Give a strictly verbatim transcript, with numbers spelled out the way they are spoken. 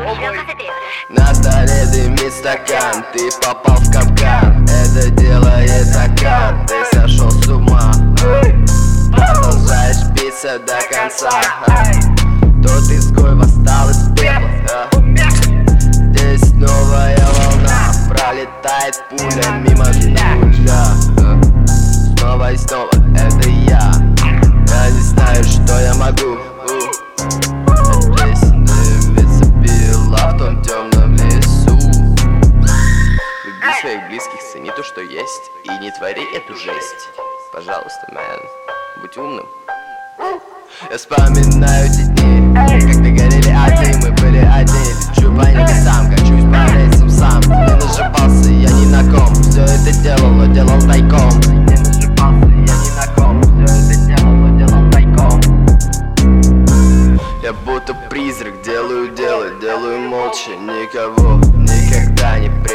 На столе дымит стакан, ты попал в капкан. Это делает стакан, ты сошел с ума. Продолжаешь биться до конца. Тот изгой восстал из пепла. Здесь новая волна, пролетает пуля мимо нуля. Снова и снова это я. Я не знаю, что я могу. Здесь дымится пила в том темном лесу. Люби своих близких, цени то, что есть, и не твори эту жесть. Пожалуйста, мэн, будь умным. Я вспоминаю эти дни, когда горели огни, мы были одни. Лечу по небесам, качусь по рельсам сам. Не нажипался, я ни на ком. Все это делал, но делал тайком. Не нажипался, я ни на ком. Все это делал, но делал тайком. Я будто призрак, делаю дело, делаю молча. Никого никогда не